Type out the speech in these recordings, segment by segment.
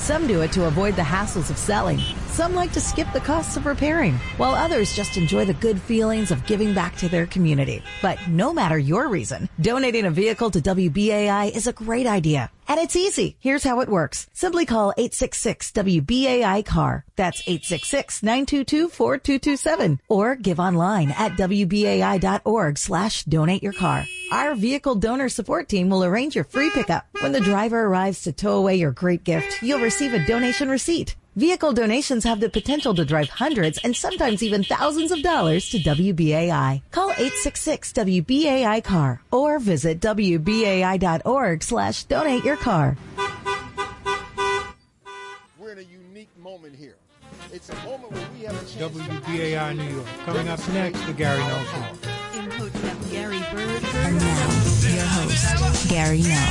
Some do it to avoid the hassles of selling. Some like to skip the costs of repairing, while others just enjoy the good feelings of giving back to their community. But no matter your reason, donating a vehicle to WBAI is a great idea. And it's easy. Here's how it works. Simply call 866-WBAI-CAR. That's 866-922-4227. Or give online at WBAI.org/donate your car. Our vehicle donor support team will arrange your free pickup. When the driver arrives to tow away your great gift, you'll receive a donation receipt. Vehicle donations have the potential to drive hundreds and sometimes even thousands of dollars to WBAI. Call 866-WBAI-CAR or visit WBAI.org/donate your car. We're in a unique moment here. It's a moment where we have a chance. WBAI New York. Coming up next, the Gary Null Show. In Hotep Gary Bird. And now, your host, Gary Null.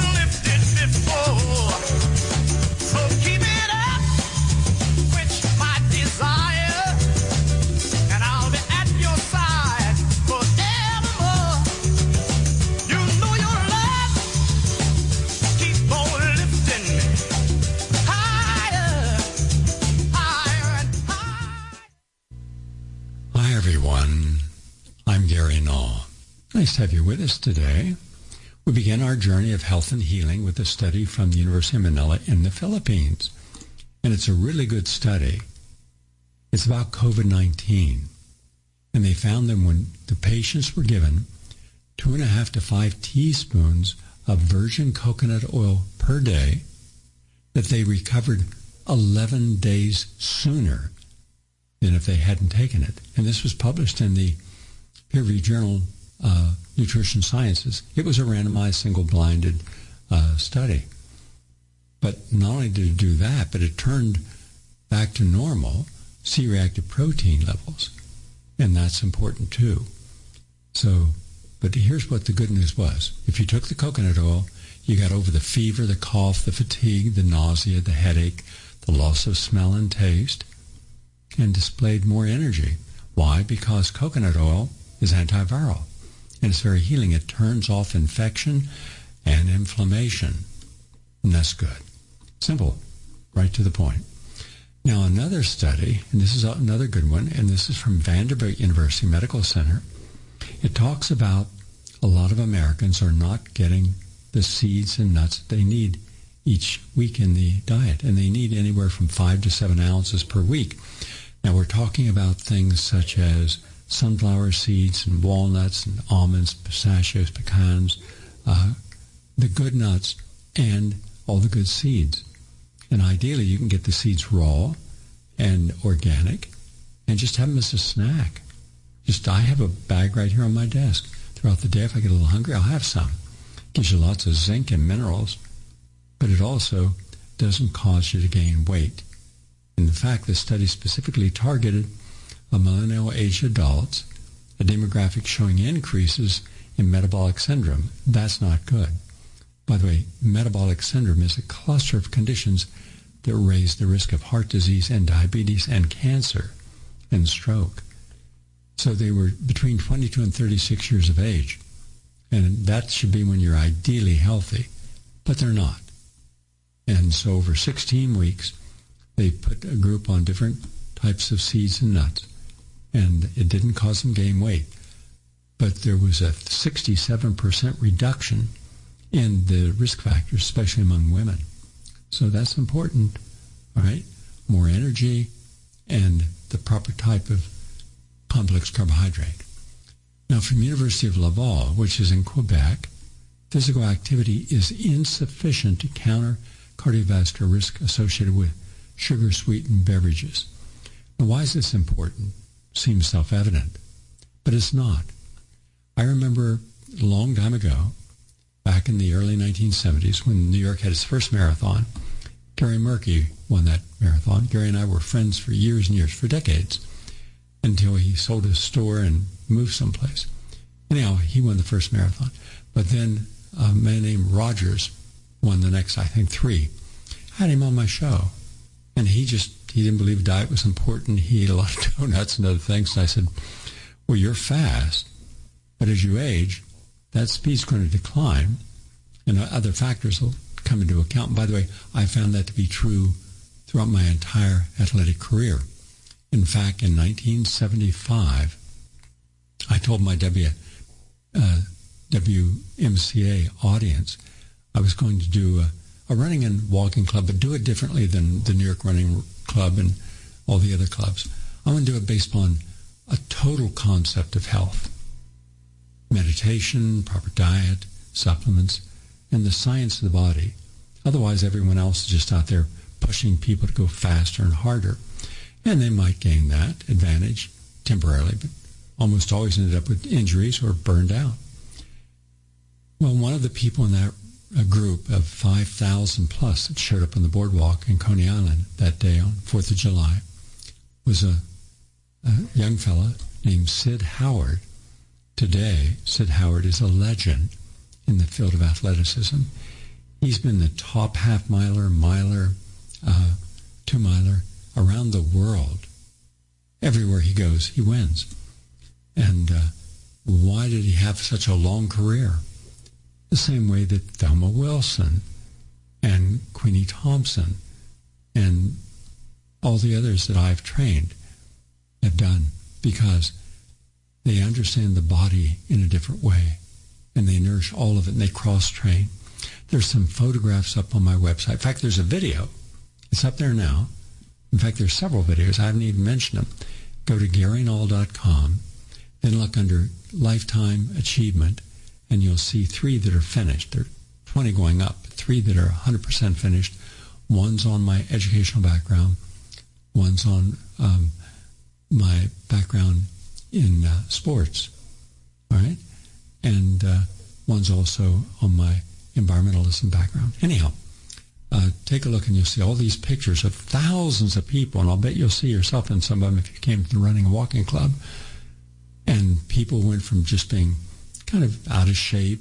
So keep it up, quench my desire, and I'll be at your side forevermore. You know your love keep on lifting me higher, higher and higher. Hi everyone, I'm Gary Null. Nice to have you with us today. We begin our journey of health and healing with a study from the University of Manila in the Philippines. And it's a really good study. It's about COVID-19. And they found that when the patients were given 2.5 to 5 teaspoons of virgin coconut oil per day, that they recovered 11 days sooner than if they hadn't taken it. And this was published in the peer-reviewed journal Nutrition Sciences. It was a randomized, single-blinded study. But not only did it do that, but it turned back to normal C-reactive protein levels. And that's important too. So, but here's what the good news was. If you took the coconut oil, you got over the fever, the cough, the fatigue, the nausea, the headache, the loss of smell and taste, and displayed more energy. Why? Because coconut oil is antiviral. And it's very healing. It turns off infection and inflammation. And that's good. Simple. Right to the point. Now, another study, and this is another good one, and this is from Vanderbilt University Medical Center. It talks about a lot of Americans are not getting the seeds and nuts that they need each week in the diet. And they need anywhere from 5 to 7 ounces per week. Now, we're talking about things such as sunflower seeds and walnuts and almonds, pistachios, pecans, the good nuts and all the good seeds. And ideally, you can get the seeds raw and organic and just have them as a snack. I have a bag right here on my desk. Throughout the day, if I get a little hungry, I'll have some. It gives you lots of zinc and minerals, but it also doesn't cause you to gain weight. In fact, the study specifically targeted millennial age adults, a demographic showing increases in metabolic syndrome. That's not good. By the way, metabolic syndrome is a cluster of conditions that raise the risk of heart disease and diabetes and cancer and stroke. So they were between 22 and 36 years of age. And that should be when you're ideally healthy. But they're not. And so over 16 weeks, they put a group on different types of seeds and nuts. And it didn't cause them gain weight. But there was a 67% reduction in the risk factors, especially among women. So that's important, all right? More energy and the proper type of complex carbohydrate. Now, from University of Laval, which is in Quebec, physical activity is insufficient to counter cardiovascular risk associated with sugar-sweetened beverages. Now, why is this important? Seems self-evident, but it's not. I remember a long time ago, back in the early 1970s, when New York had its first marathon, Gary Murphy won that marathon. Gary and I were friends for years and years, for decades, until he sold his store and moved someplace. Anyhow, he won the first marathon. But then a man named Rogers won the next, I think, 3. I had him on my show, and he didn't believe diet was important. He ate a lot of donuts and other things. And I said, well, you're fast, but as you age, that speed's going to decline, and other factors will come into account. And by the way, I found that to be true throughout my entire athletic career. In fact, in 1975, I told my WMCA audience I was going to do a running and walking club, but do it differently than the New York Running Club and all the other clubs. I want to do it based on a total concept of health. Meditation, proper diet, supplements, and the science of the body. Otherwise, everyone else is just out there pushing people to go faster and harder. And they might gain that advantage temporarily, but almost always ended up with injuries or burned out. Well, one of the people in that group of 5,000 plus that showed up on the boardwalk in Coney Island that day on 4th of July was a young fella named Sid Howard. Today, Sid Howard is a legend in the field of athleticism. He's been the top half-miler, 2-miler around the world. Everywhere he goes, he wins. And why did he have such a long career? The same way that Thelma Wilson and Queenie Thompson and all the others that I've trained have done, because they understand the body in a different way, and they nourish all of it, and they cross-train. There's some photographs up on my website. In fact, there's a video. It's up there now. In fact, there's several videos. I haven't even mentioned them. Go to GaryNull.com, then look under Lifetime Achievement, and you'll see 3 that are finished. There are 20 going up, 3 that are 100% finished. One's on my educational background. One's on my background in sports, all right? And one's also on my environmentalism background. Anyhow, take a look and you'll see all these pictures of thousands of people, and I'll bet you'll see yourself in some of them if you came to the Running and Walking Club. And people went from just being kind of out of shape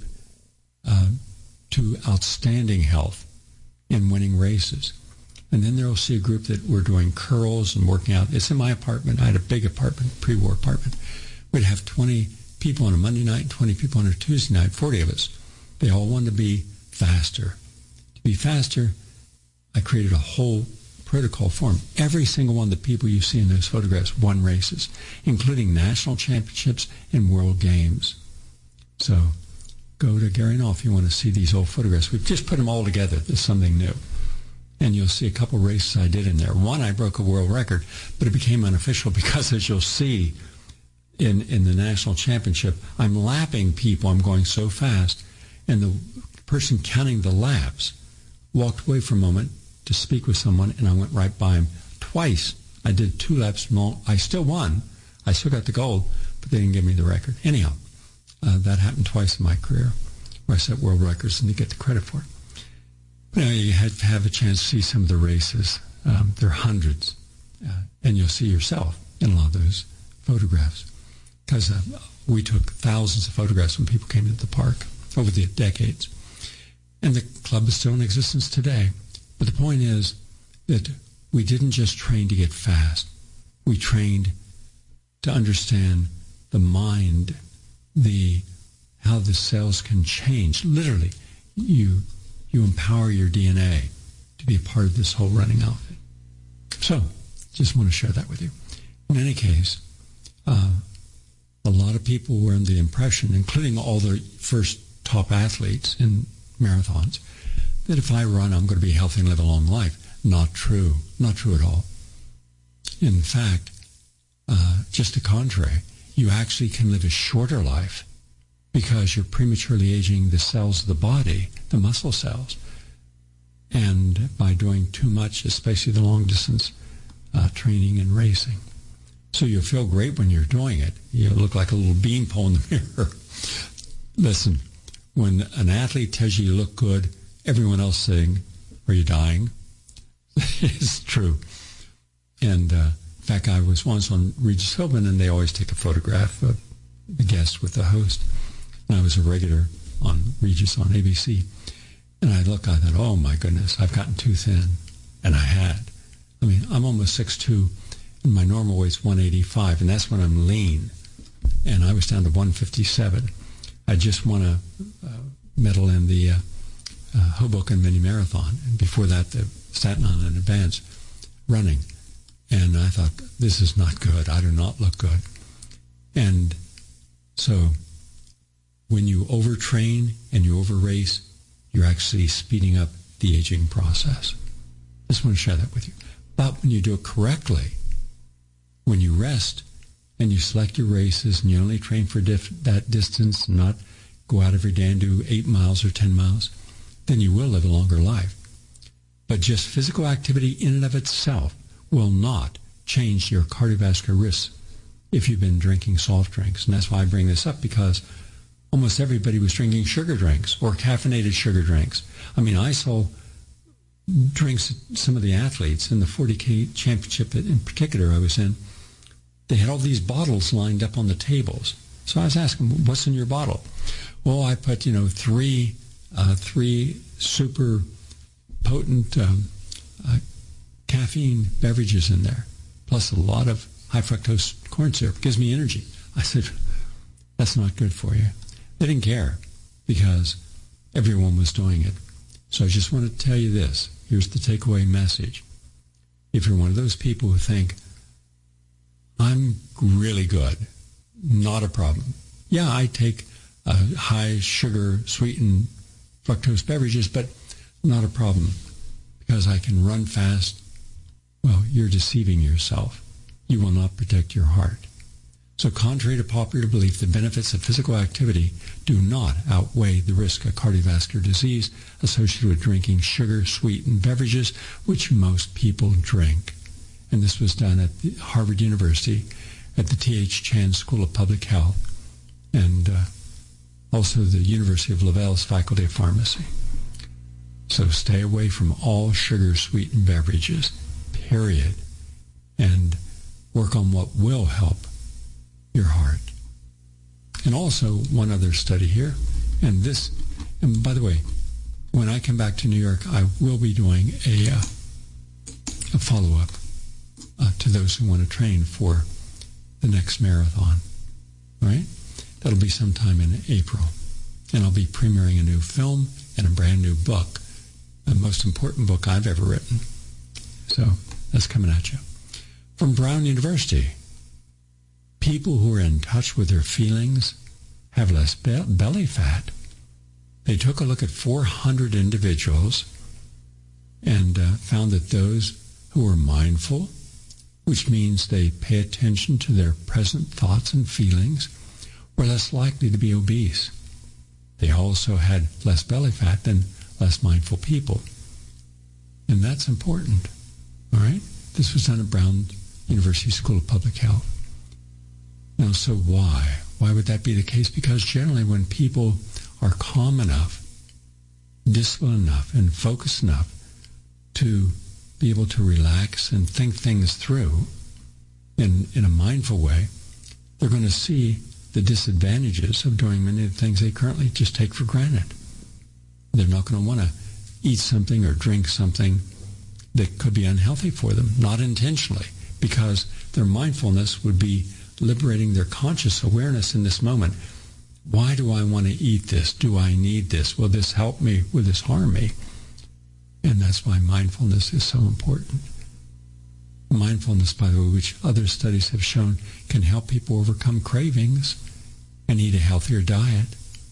to outstanding health in winning races. And then they'll see a group that were doing curls and working out. It's in my apartment. I had a big apartment, pre-war apartment. We'd have 20 people on a Monday night and 20 people on a Tuesday night, 40 of us. They all wanted to be faster. To be faster, I created a whole protocol for them. Every single one of the people you see in those photographs won races, including national championships and world games. So go to Gary Null if you want to see these old photographs. We've just put them all together. There's something new. And you'll see a couple races I did in there. One, I broke a world record, but it became unofficial because, as you'll see in the national championship, I'm lapping people. I'm going so fast. And the person counting the laps walked away for a moment to speak with someone, and I went right by him. Twice, I did 2 laps long. I still won. I still got the gold, but they didn't give me the record. Anyhow, that happened twice in my career, where I set world records and you get the credit for it. You know, you have a chance to see some of the races. There are hundreds, and you'll see yourself in a lot of those photographs, because we took thousands of photographs when people came to the park over the decades. And the club is still in existence today. But the point is that we didn't just train to get fast. We trained to understand the mind, how the cells can change. Literally, you empower your DNA to be a part of this whole running outfit. So, just want to share that with you. In any case, a lot of people were under the impression, including all the first top athletes in marathons, that if I run, I'm going to be healthy and live a long life. Not true. Not true at all. In fact, just the contrary. You actually can live a shorter life because you're prematurely aging the cells of the body, the muscle cells. And by doing too much, especially the long-distance training and racing. So you'll feel great when you're doing it. You look like a little beanpole in the mirror. Listen, when an athlete tells you look good, everyone else saying, "Are you dying?" It's true. And in fact, I was once on Regis Philbin, and they always take a photograph of the guest with the host. And I was a regular on Regis on ABC. And I thought, oh my goodness, I've gotten too thin. And I had. I mean, I'm almost 6'2", and my normal weight's 185, and that's when I'm lean. And I was down to 157. I just won a medal in the Hoboken Mini Marathon, and before that, the Staten Island Advance. running. And I thought, this is not good. I do not look good. And so when you overtrain and you overrace, you're actually speeding up the aging process. Just want to share that with you. But when you do it correctly, when you rest and you select your races and you only train for that distance, not go out every day and do 8 miles or 10 miles, then you will live a longer life. But just physical activity in and of itself will not change your cardiovascular risks if you've been drinking soft drinks. And that's why I bring this up, because almost everybody was drinking sugar drinks or caffeinated sugar drinks. I mean, I saw drinks, some of the athletes in the 40K championship in particular I was in, they had all these bottles lined up on the tables. So I was asking, what's in your bottle? Well, I put, three super potent caffeine beverages in there, plus a lot of high fructose corn syrup. Gives me energy. I said, that's not good for you. They didn't care because everyone was doing it. So I just want to tell you this. Here's the takeaway message. If you're one of those people who think, I'm really good, not a problem. Yeah, I take high sugar, sweetened fructose beverages, but not a problem because I can run fast. Well, you're deceiving yourself. You will not protect your heart. So contrary to popular belief, the benefits of physical activity do not outweigh the risk of cardiovascular disease associated with drinking sugar-sweetened beverages, which most people drink. And this was done at Harvard University at the T.H. Chan School of Public Health and also the University of Laval's Faculty of Pharmacy. So stay away from all sugar-sweetened beverages, period, and work on what will help your heart. And also one other study here, and by the way, when I come back to New York, I will be doing a follow-up to those who want to train for the next marathon. All right? That'll be sometime in April. And I'll be premiering a new film and a brand new book, the most important book I've ever written. So that's coming at you. From Brown University, people who are in touch with their feelings have less belly fat. They took a look at 400 individuals and found that those who are mindful, which means they pay attention to their present thoughts and feelings, were less likely to be obese. They also had less belly fat than less mindful people. And that's important. All right? This was done at Brown University School of Public Health. Now, so why? Why would that be the case? Because generally when people are calm enough, disciplined enough, and focused enough to be able to relax and think things through in a mindful way, they're going to see the disadvantages of doing many of the things they currently just take for granted. They're not going to want to eat something or drink something that could be unhealthy for them, not intentionally, because their mindfulness would be liberating their conscious awareness in this moment. Why do I want to eat this? Do I need this? Will this help me? Will this harm me? And that's why mindfulness is so important. Mindfulness, by the way, which other studies have shown can help people overcome cravings and eat a healthier diet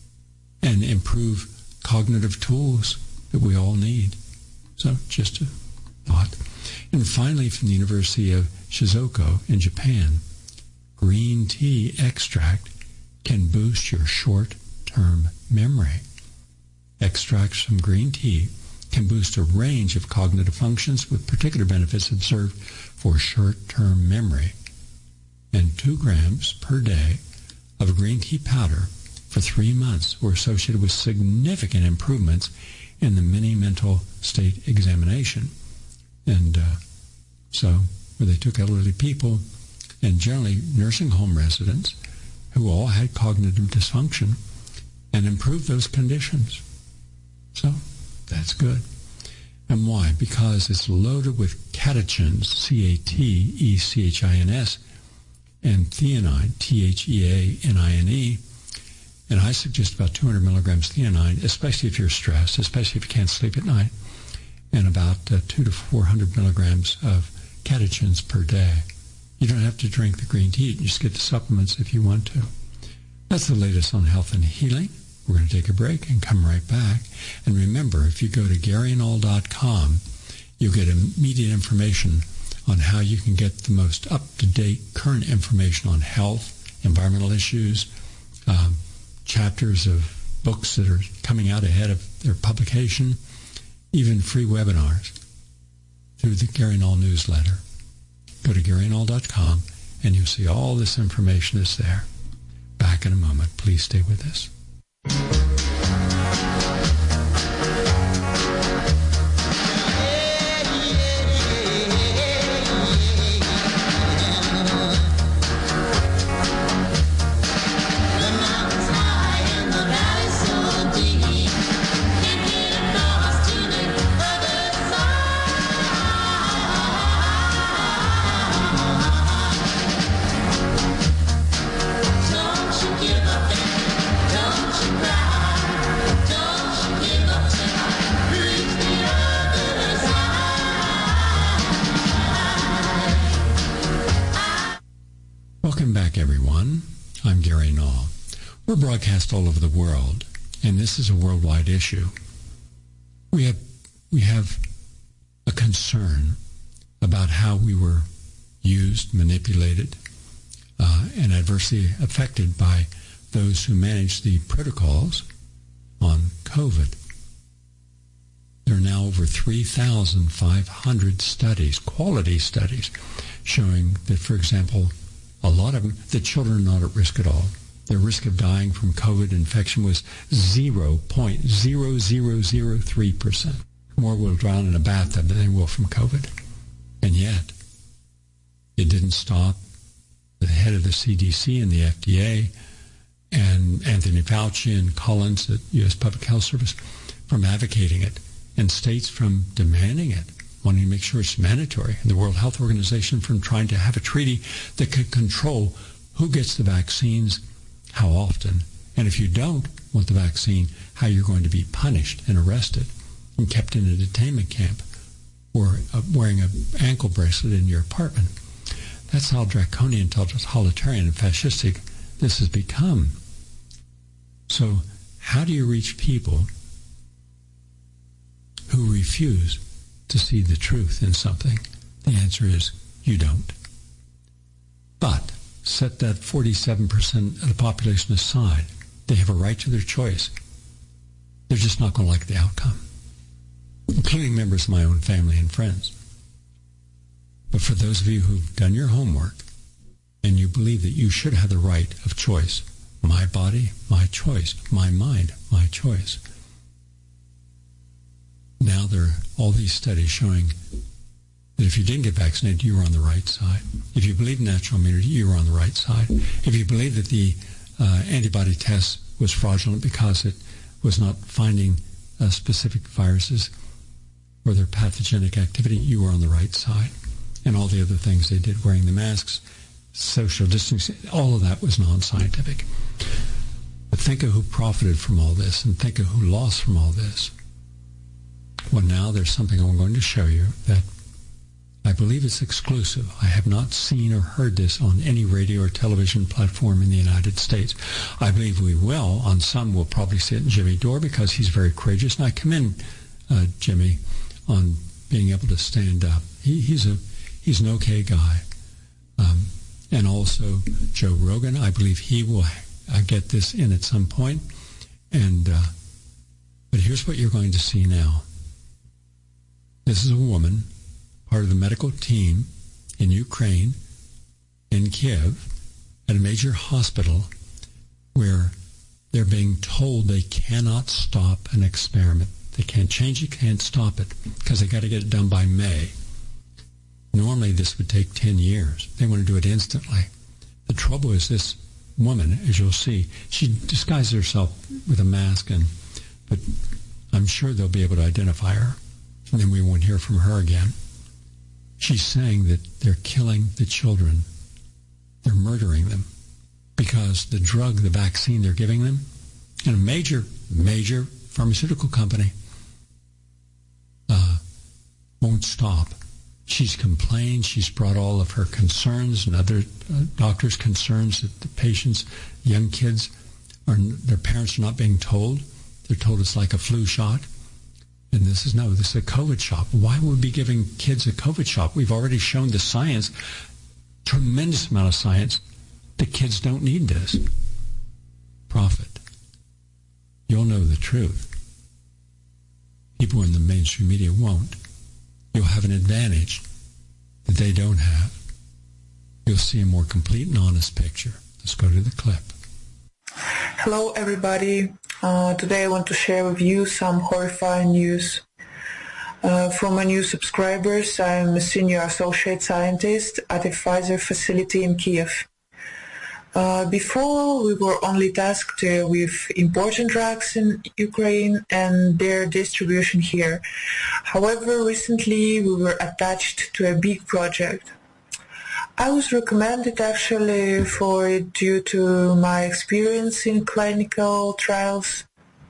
and improve cognitive tools that we all need. So just a thought. And finally, from the University of Shizuoka in Japan, green tea extract can boost your short-term memory. Extracts from green tea can boost a range of cognitive functions with particular benefits observed for short-term memory. And 2 grams per day of green tea powder for 3 months were associated with significant improvements in the mini mental state examination. And so where they took elderly people and generally nursing home residents who all had cognitive dysfunction and improved those conditions. So that's good. And why? Because it's loaded with catechins, C-A-T-E-C-H-I-N-S, and theanine, T-H-E-A-N-I-N-E. And I suggest about 200 milligrams theanine, especially if you're stressed, especially if you can't sleep at night, and about 200 to 400 milligrams of catechins per day. You don't have to drink the green tea. You just get the supplements if you want to. That's the latest on health and healing. We're going to take a break and come right back. And remember, if you go to GaryandAll.com, you'll get immediate information on how you can get the most up-to-date current information on health, environmental issues, chapters of books that are coming out ahead of their publication, even free webinars through the Gary and All newsletter. Go to GaryandAll.com and you'll see all this information is there. Back in a moment. Please stay with us. Welcome back, everyone. I'm Gary Null. We're broadcast all over the world, and this is a worldwide issue. We have a concern about how we were used, manipulated, and adversely affected by those who manage the protocols on COVID. There are now over 3,500 studies, quality studies, showing that, for example, a lot of them, the children are not at risk at all. Their risk of dying from COVID infection was 0.0003%. More will drown in a bathtub than they will from COVID. And yet, it didn't stop the head of the CDC and the FDA and Anthony Fauci and Collins at U.S. Public Health Service from advocating it, and states from demanding it, wanting to make sure it's mandatory, and the World Health Organization from trying to have a treaty that can control who gets the vaccines, how often, and if you don't want the vaccine, how you're going to be punished and arrested and kept in a detainment camp or wearing an ankle bracelet in your apartment. That's how draconian, totalitarian, and fascistic this has become. So how do you reach people who refuse to see the truth in something? The answer is you don't. But set that 47% of the population aside. They have a right to their choice. They're just not going to like the outcome, including members of my own family and friends. But for those of you who've done your homework and you believe that you should have the right of choice, my body, my choice, my mind, my choice. Now there are all these studies showing that if you didn't get vaccinated, you were on the right side. If you believe in natural immunity, you were on the right side. If you believe that the antibody test was fraudulent because it was not finding specific viruses or their pathogenic activity, you were on the right side. And all the other things they did, wearing the masks, social distancing, all of that was non-scientific. But think of who profited from all this, and think of who lost from all this. Well, now there's something I'm going to show you that I believe it's exclusive. I have not seen or heard this on any radio or television platform in the United States. I believe we will. On some, we'll probably see it in Jimmy Dore because he's very courageous, and I commend Jimmy on being able to stand up. He's an okay guy. And also Joe Rogan, I believe he will get this in at some point. And but here's what you're going to see now. This is a woman, part of the medical team in Ukraine, in Kiev, at a major hospital where they're being told they cannot stop an experiment. They can't change it, can't stop it, because they got to get it done by May. Normally this would take 10 years. They want to do it instantly. The trouble is this woman, as you'll see, she disguises herself with a mask, but I'm sure they'll be able to identify her, and then we won't hear from her again. She's saying that they're killing the children. They're murdering them because the drug, the vaccine they're giving them, and a major pharmaceutical company won't stop. She's complained. She's brought all of her concerns and other doctors' concerns that the patients, young kids, their parents are not being told. They're told it's like a flu shot. And this is a COVID shot. Why would we be giving kids a COVID shot? We've already shown the science, tremendous amount of science. The kids don't need this. Prophet, you'll know the truth. People in the mainstream media won't. You'll have an advantage that they don't have. You'll see a more complete and honest picture. Let's go to the clip. Hello, everybody. Today I want to share with you some horrifying news. From my new subscribers, I'm a senior associate scientist at a Pfizer facility in Kiev. Before, we were only tasked with importing drugs in Ukraine and their distribution here. However, recently we were attached to a big project. I was recommended actually for it due to my experience in clinical trials.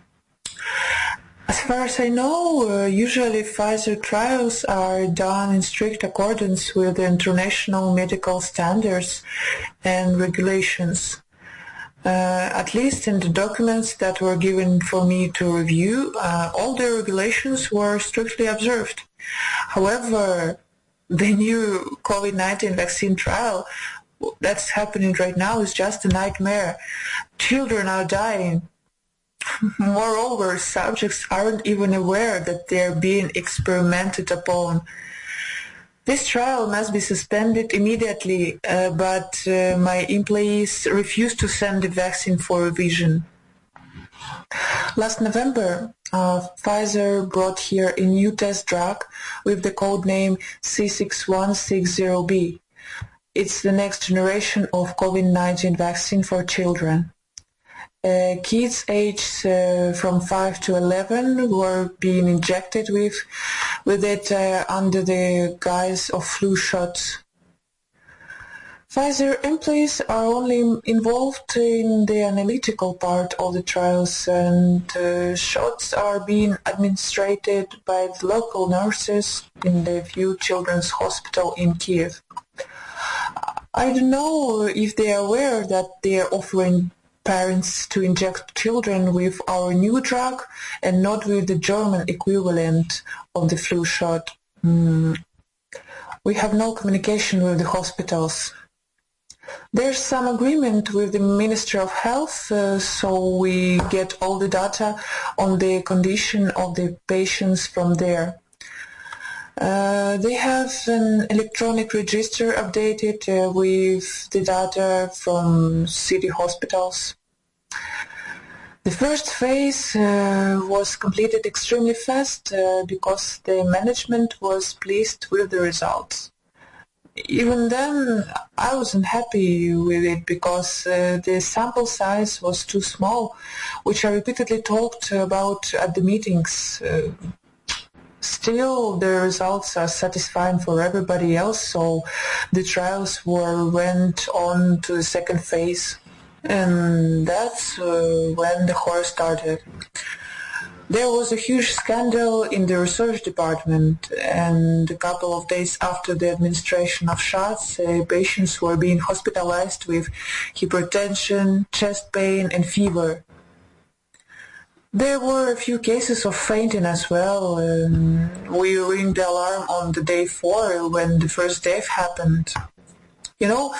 As far as I know, usually Pfizer trials are done in strict accordance with the international medical standards and regulations. At least in the documents that were given for me to review, all the regulations were strictly observed. However, the new COVID-19 vaccine trial that's happening right now is just a nightmare. Children are dying. Moreover, subjects aren't even aware that they're being experimented upon. This trial must be suspended immediately, but my employees refused to send the vaccine for revision. Last November, Pfizer brought here a new test drug with the code name C6160B. It's the next generation of COVID-19 vaccine for children. Kids aged from 5 to 11 were being injected with it under the guise of flu shots. Pfizer employees are only involved in the analytical part of the trials, and shots are being administered by the local nurses in the View Children's Hospital in Kiev. I don't know if they are aware that they are offering parents to inject children with our new drug and not with the German equivalent of the flu shot. We have no communication with the hospitals. There's some agreement with the Ministry of Health, so we get all the data on the condition of the patients from there. They have an electronic register updated with the data from city hospitals. The first phase was completed extremely fast because the management was pleased with the results. Even then, I wasn't happy with it because the sample size was too small, which I repeatedly talked about at the meetings. Still, the results are satisfying for everybody else, so the trials went on to the second phase. And that's when the horror started. There was a huge scandal in the research department, and a couple of days after the administration of shots, patients were being hospitalized with hypertension, chest pain, and fever. There were a few cases of fainting as well. We ringed the alarm on the day 4 when the first death happened. You know,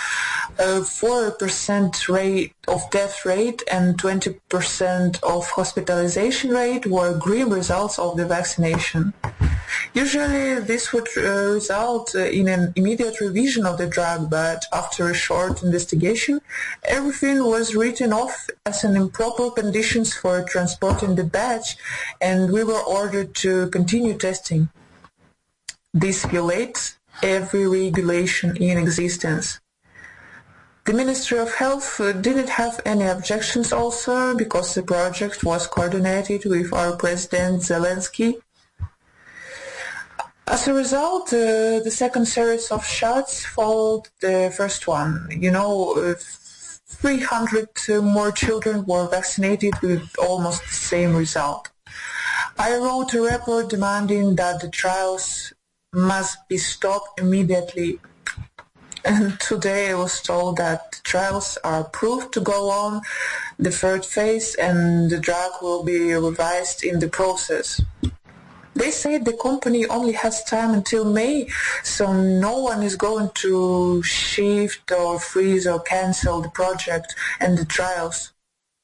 4% rate of death rate and 20% of hospitalization rate were grim results of the vaccination. Usually this would result in an immediate revision of the drug, but after a short investigation, everything was written off as an improper conditions for transporting the batch, and we were ordered to continue testing. This violates every regulation in existence. The Ministry of Health didn't have any objections also because the project was coordinated with our President Zelensky. As a result, the second series of shots followed the first one. 300 more children were vaccinated with almost the same result. I wrote a report demanding that the trials must be stopped immediately. And today I was told that the trials are approved to go on the third phase and the drug will be revised in the process. They say the company only has time until May, so no one is going to shift or freeze or cancel the project and the trials.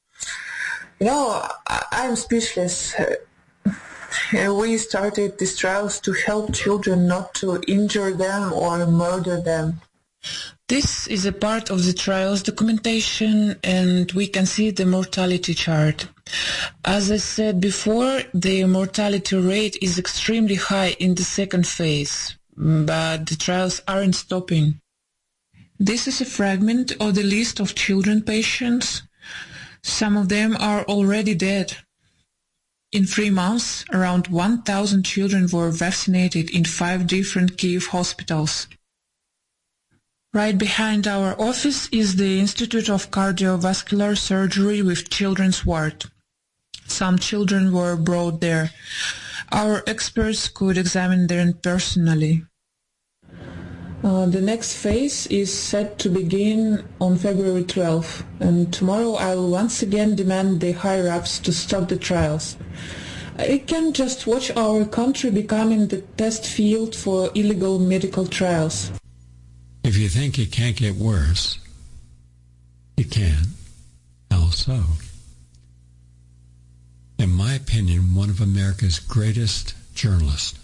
I'm speechless. We started these trials to help children, not to injure them or murder them. This is a part of the trials documentation, and we can see the mortality chart. As I said before, the mortality rate is extremely high in the second phase, but the trials aren't stopping. This is a fragment of the list of children patients. Some of them are already dead. In 3 months, around 1,000 children were vaccinated in 5 different Kyiv hospitals. Right behind our office is the Institute of Cardiovascular Surgery with Children's Ward. Some children were brought there. Our experts could examine them personally. The next phase is set to begin on February 12th, and tomorrow I will once again demand the higher-ups to stop the trials. I can just watch our country becoming the test field for illegal medical trials. If you think it can't get worse, it can. How so? In my opinion, one of America's greatest journalists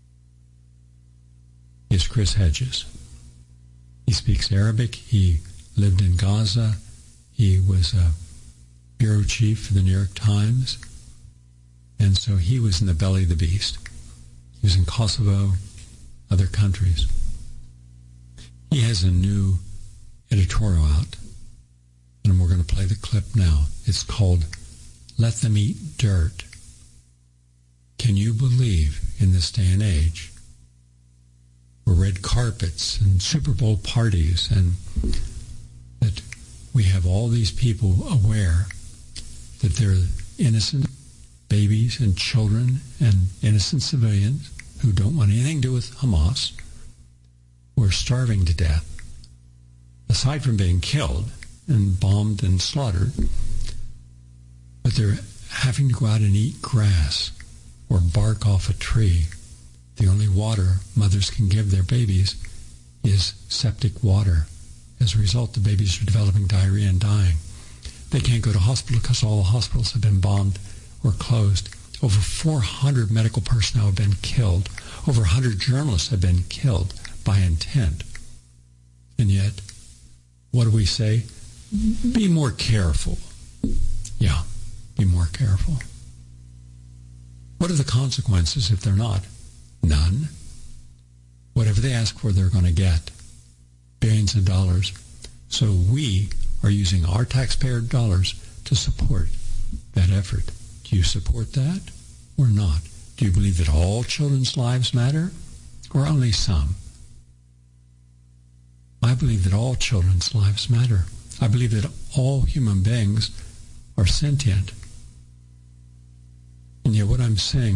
is Chris Hedges. He speaks Arabic. He lived in Gaza. He was a bureau chief for the New York Times. And so he was in the belly of the beast. He was in Kosovo, other countries. He has a new editorial out, and we're going to play the clip now. It's called Let Them Eat Dirt. Can you believe in this day and age where red carpets and Super Bowl parties and that we have all these people aware that they're innocent babies and children and innocent civilians who don't want anything to do with Hamas, who are starving to death, aside from being killed and bombed and slaughtered, but they're having to go out and eat grass or bark off a tree. The only water mothers can give their babies is septic water. As a result, the babies are developing diarrhea and dying. They can't go to hospital because all the hospitals have been bombed or closed. Over 400 medical personnel have been killed. Over 100 journalists have been killed by intent. And yet, what do we say? Be more careful. Yeah, be more careful. What are the consequences if they're not? None. Whatever they ask for, they're going to get. Billions of dollars. So we are using our taxpayer dollars to support that effort. Do you support that or not? Do you believe that all children's lives matter or only some? I believe that all children's lives matter. I believe that all human beings are sentient. And yet what I'm saying,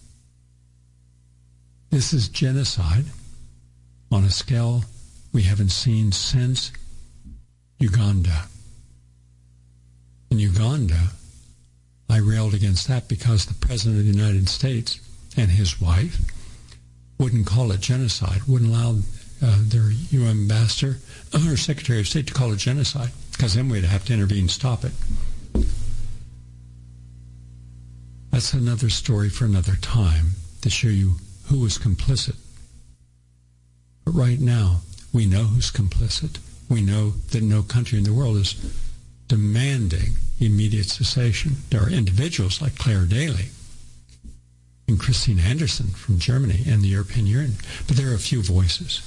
this is genocide on a scale we haven't seen since Uganda. In Uganda, I railed against that because the President of the United States and his wife wouldn't call it genocide, wouldn't allow their UN ambassador or Secretary of State to call it genocide, because then we'd have to intervene and stop it. That's another story for another time to show you who was complicit. But right now, we know who's complicit. We know that no country in the world is demanding immediate cessation. There are individuals like Claire Daly and Christine Anderson from Germany and the European Union, but there are a few voices.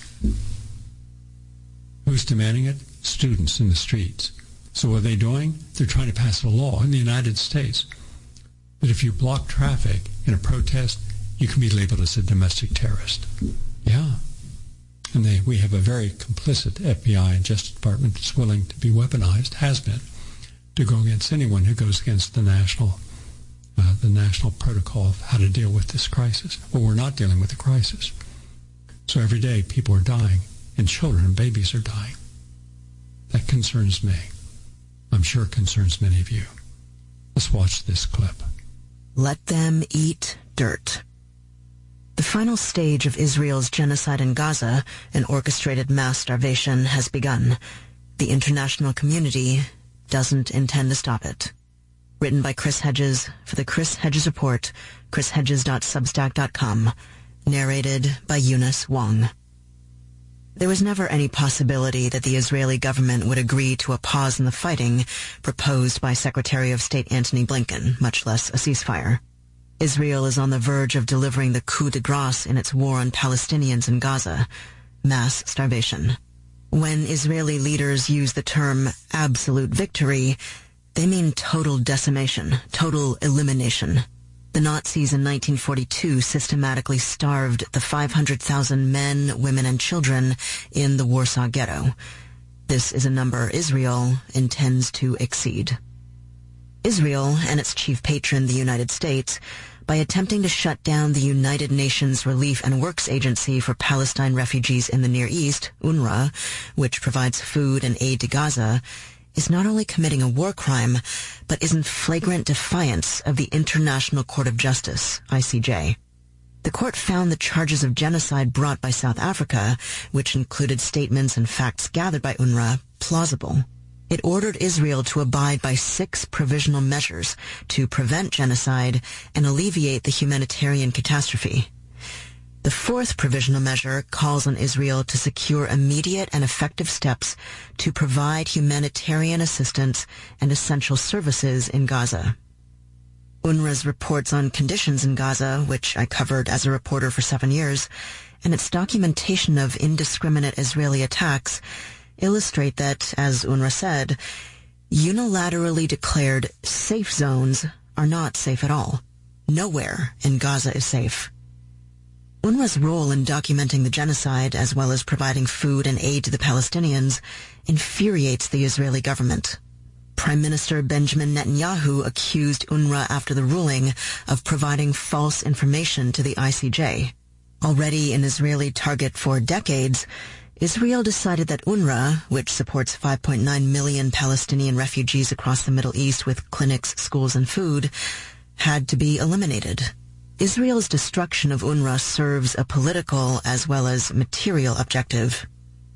Who's demanding it? Students in the streets. So what are they doing? They're trying to pass a law in the United States that if you block traffic in a protest, you can be labeled as a domestic terrorist. Yeah. And we have a very complicit FBI and Justice Department that's willing to be weaponized, has been, to go against anyone who goes against the national protocol of how to deal with this crisis. Well, we're not dealing with the crisis. So every day people are dying, and children and babies are dying. That concerns me. I'm sure it concerns many of you. Let's watch this clip. Let them eat dirt. The final stage of Israel's genocide in Gaza, an orchestrated mass starvation, has begun. The international community doesn't intend to stop it. Written by Chris Hedges for the Chris Hedges Report, chrishedges.substack.com. Narrated by Eunice Wong. There was never any possibility that the Israeli government would agree to a pause in the fighting proposed by Secretary of State Antony Blinken, much less a ceasefire. Israel is on the verge of delivering the coup de grace in its war on Palestinians in Gaza, mass starvation. When Israeli leaders use the term absolute victory, they mean total decimation, total elimination. The Nazis in 1942 systematically starved the 500,000 men, women, and children in the Warsaw Ghetto. This is a number Israel intends to exceed. Israel and its chief patron, the United States, by attempting to shut down the United Nations Relief and Works Agency for Palestine Refugees in the Near East, UNRWA, which provides food and aid to Gaza, is not only committing a war crime, but is in flagrant defiance of the International Court of Justice, ICJ. The court found the charges of genocide brought by South Africa, which included statements and facts gathered by UNRWA, plausible. It ordered Israel to abide by 6 provisional measures to prevent genocide and alleviate the humanitarian catastrophe. The 4th provisional measure calls on Israel to secure immediate and effective steps to provide humanitarian assistance and essential services in Gaza. UNRWA's reports on conditions in Gaza, which I covered as a reporter for 7 years, and its documentation of indiscriminate Israeli attacks illustrate that, as UNRWA said, unilaterally declared safe zones are not safe at all. Nowhere in Gaza is safe. UNRWA's role in documenting the genocide, as well as providing food and aid to the Palestinians, infuriates the Israeli government. Prime Minister Benjamin Netanyahu accused UNRWA after the ruling of providing false information to the ICJ. Already an Israeli target for decades, Israel decided that UNRWA, which supports 5.9 million Palestinian refugees across the Middle East with clinics, schools, and food, had to be eliminated. Israel's destruction of UNRWA serves a political as well as material objective.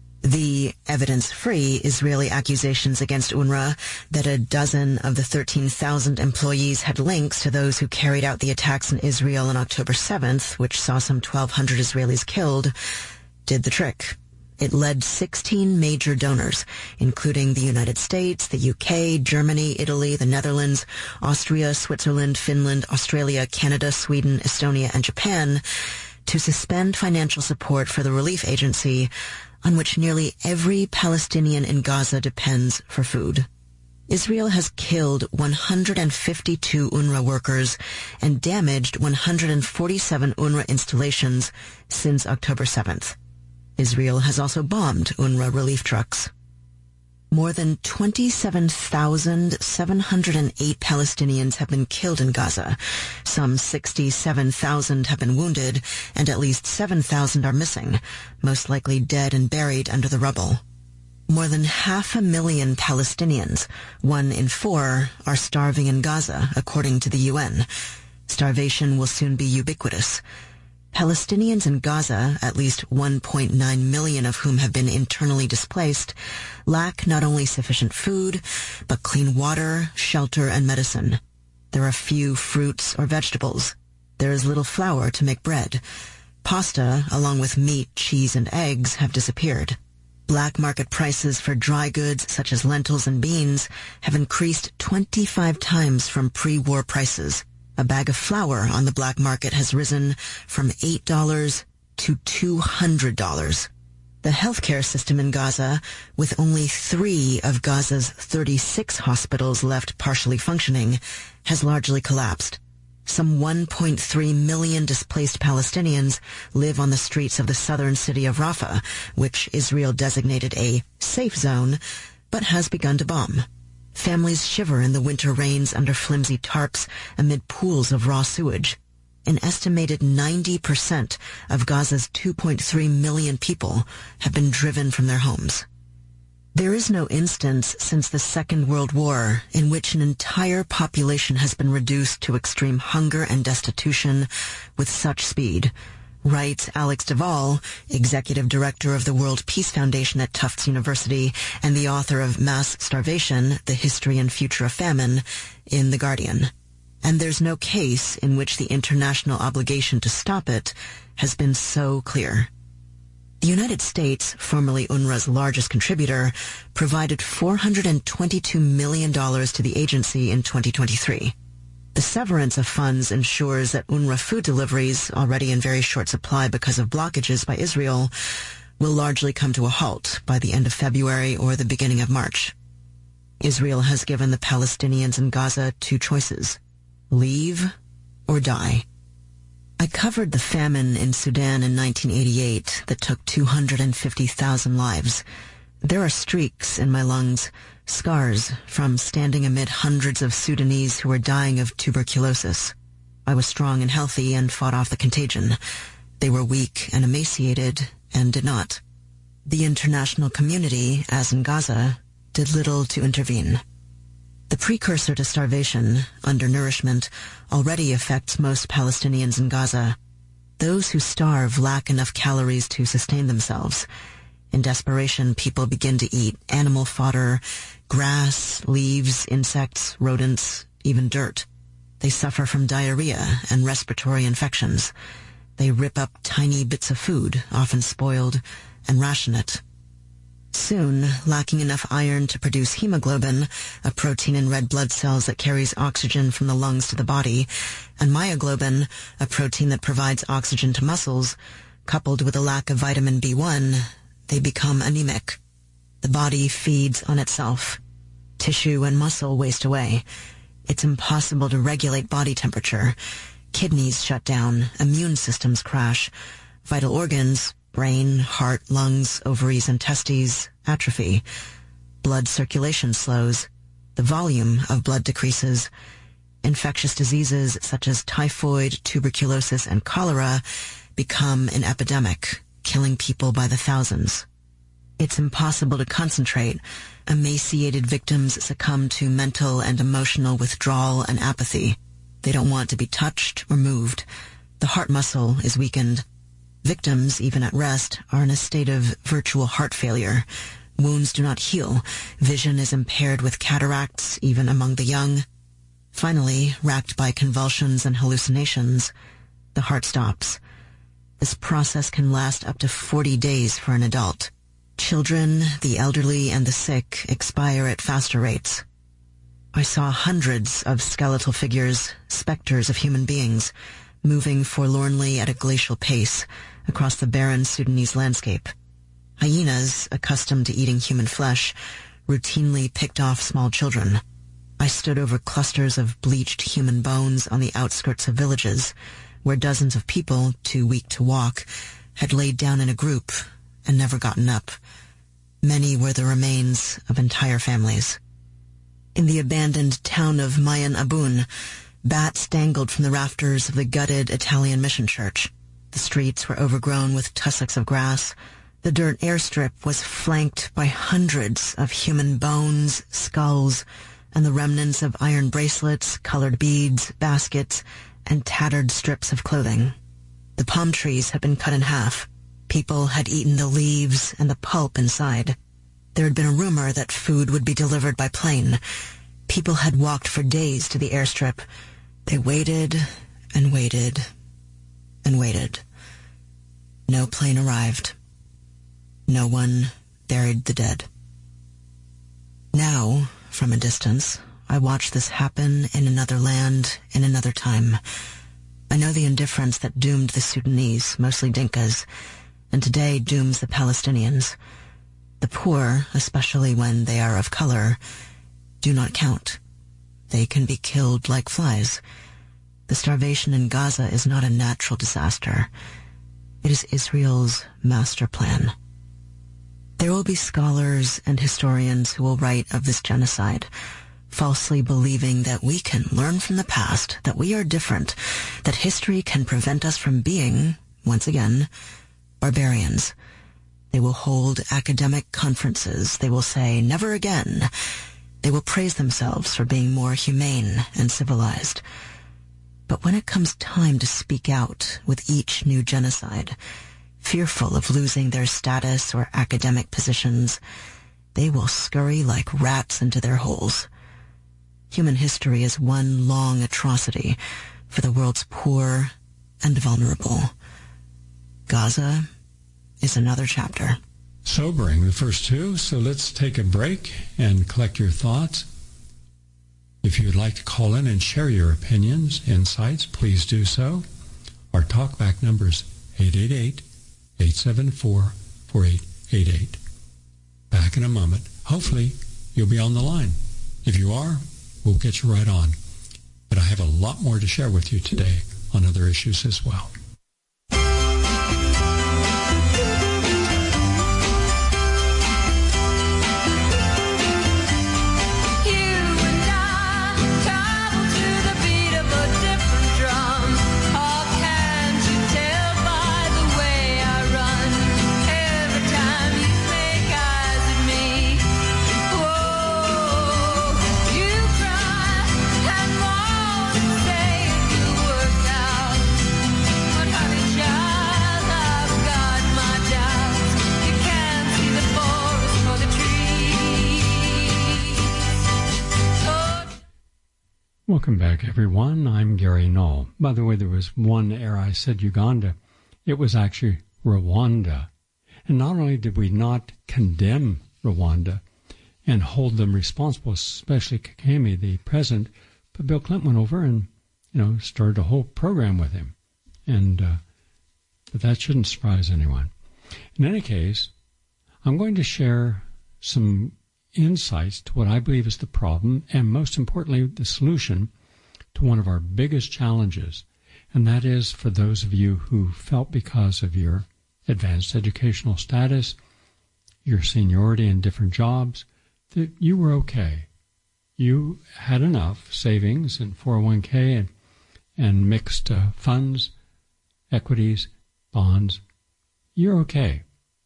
The evidence-free Israeli accusations against UNRWA that a dozen of the 13,000 employees had links to those who carried out the attacks in Israel on October 7th, which saw some 1,200 Israelis killed, did the trick. It led 16 major donors, including the United States, the UK, Germany, Italy, the Netherlands, Austria, Switzerland, Finland, Australia, Canada, Sweden, Estonia, and Japan, to suspend financial support for the relief agency on which nearly every Palestinian in Gaza depends for food. Israel has killed 152 UNRWA workers and damaged 147 UNRWA installations since October 7th. Israel has also bombed UNRWA relief trucks. More than 27,708 Palestinians have been killed in Gaza. Some 67,000 have been wounded, and at least 7,000 are missing, most likely dead and buried under the rubble. More than 500,000 Palestinians, 1 in 4, are starving in Gaza, according to the UN. Starvation will soon be ubiquitous. Palestinians in Gaza, at least 1.9 million of whom have been internally displaced, lack not only sufficient food, but clean water, shelter, and medicine. There are few fruits or vegetables. There is little flour to make bread. Pasta, along with meat, cheese, and eggs, have disappeared. Black market prices for dry goods, such as lentils and beans, have increased 25 times from pre-war prices. A bag of flour on the black market has risen from $8 to $200. The healthcare system in Gaza, with only 3 of Gaza's 36 hospitals left partially functioning, has largely collapsed. Some 1.3 million displaced Palestinians live on the streets of the southern city of Rafah, which Israel designated a safe zone, but has begun to bomb. Families shiver in the winter rains under flimsy tarps amid pools of raw sewage. an estimated 90% of Gaza's 2.3 million people have been driven from their homes. There is no instance since the Second World War in which an entire population has been reduced to extreme hunger and destitution with such speed, writes Alex Duvall, executive director of the World Peace Foundation at Tufts University and the author of Mass Starvation, The History and Future of Famine, in The Guardian. And there's no case in which the international obligation to stop it has been so clear. The United States, formerly UNRWA's largest contributor, provided $422 million to the agency in 2023. The severance of funds ensures that UNRWA food deliveries, already in very short supply because of blockages by Israel, will largely come to a halt by the end of February or the beginning of March. Israel has given the Palestinians in Gaza two choices: leave or die. I covered the famine in Sudan in 1988 that took 250,000 lives. There are streaks in my lungs, scars from standing amid hundreds of Sudanese who were dying of tuberculosis. I was strong and healthy and fought off the contagion. They were weak and emaciated and did not. The international community, as in Gaza, did little to intervene. The precursor to starvation, undernourishment, already affects most Palestinians in Gaza. Those who starve lack enough calories to sustain themselves. In desperation, people begin to eat animal fodder, grass, leaves, insects, rodents, even dirt. They suffer from diarrhea and respiratory infections. They rip up tiny bits of food, often spoiled, and ration it. Soon, lacking enough iron to produce hemoglobin, a protein in red blood cells that carries oxygen from the lungs to the body, and myoglobin, a protein that provides oxygen to muscles, coupled with a lack of vitamin B1, they become anemic. The body feeds on itself. Tissue and muscle waste away. It's impossible to regulate body temperature. Kidneys shut down, immune systems crash, vital organs, brain, heart, lungs, ovaries, and testes, atrophy. Blood circulation slows. The volume of blood decreases. Infectious diseases such as typhoid, tuberculosis, and cholera become an epidemic, killing people by the thousands. It's impossible to concentrate. Emaciated victims succumb to mental and emotional withdrawal and apathy. They don't want to be touched or moved. The heart muscle is weakened. Victims, even at rest, are in a state of virtual heart failure. Wounds do not heal. Vision is impaired with cataracts, even among the young. Finally, racked by convulsions and hallucinations, the heart stops. This process can last up to 40 days for an adult. Children, the elderly, and the sick expire at faster rates. I saw hundreds of skeletal figures, specters of human beings, moving forlornly at a glacial pace across the barren Sudanese landscape. Hyenas, accustomed to eating human flesh, routinely picked off small children. I stood over clusters of bleached human bones on the outskirts of villages, where dozens of people, too weak to walk, had laid down in a group and never gotten up. Many were the remains of entire families. In the abandoned town of Mayan Abun, bats dangled from the rafters of the gutted Italian mission church. The streets were overgrown with tussocks of grass. The dirt airstrip was flanked by hundreds of human bones, skulls, and the remnants of iron bracelets, colored beads, baskets, and tattered strips of clothing. The palm trees had been cut in half. People had eaten the leaves and the pulp inside. There had been a rumor that food would be delivered by plane. People had walked for days to the airstrip. They waited and waited and waited. No plane arrived. No one buried the dead. Now, from a distance, I watch this happen in another land, in another time. I know the indifference that doomed the Sudanese, mostly Dinkas, and today dooms the Palestinians. The poor, especially when they are of color, do not count. They can be killed like flies. The starvation in Gaza is not a natural disaster. It is Israel's master plan. There will be scholars and historians who will write of this genocide, falsely believing that we can learn from the past, that we are different, that history can prevent us from being, once again, barbarians. They will hold academic conferences. They will say, never again. They will praise themselves for being more humane and civilized. But when it comes time to speak out with each new genocide, fearful of losing their status or academic positions, they will scurry like rats into their holes. Human history is one long atrocity for the world's poor and vulnerable. Gaza is another chapter. Sobering, the first two. So let's take a break and collect your thoughts. If you would like to call in and share your opinions, insights, please do so. Our talkback number is 888-874-4888. Back in a moment. Hopefully, you'll be on the line. If you are, we'll get you right on. But I have a lot more to share with you today on other issues as well. Welcome back, everyone. I'm Gary Null. By the way, there was one error. I said Uganda. It was actually Rwanda. And not only did we not condemn Rwanda and hold them responsible, especially Kagame, the president, but Bill Clinton went over and, started a whole program with him. And but that shouldn't surprise anyone. In any case, I'm going to share some insights to what I believe is the problem, and most importantly, the solution to one of our biggest challenges, and that is for those of you who felt because of your advanced educational status, your seniority in different jobs, that you were okay. You had enough savings in 401k and mixed funds, equities, bonds. You're okay.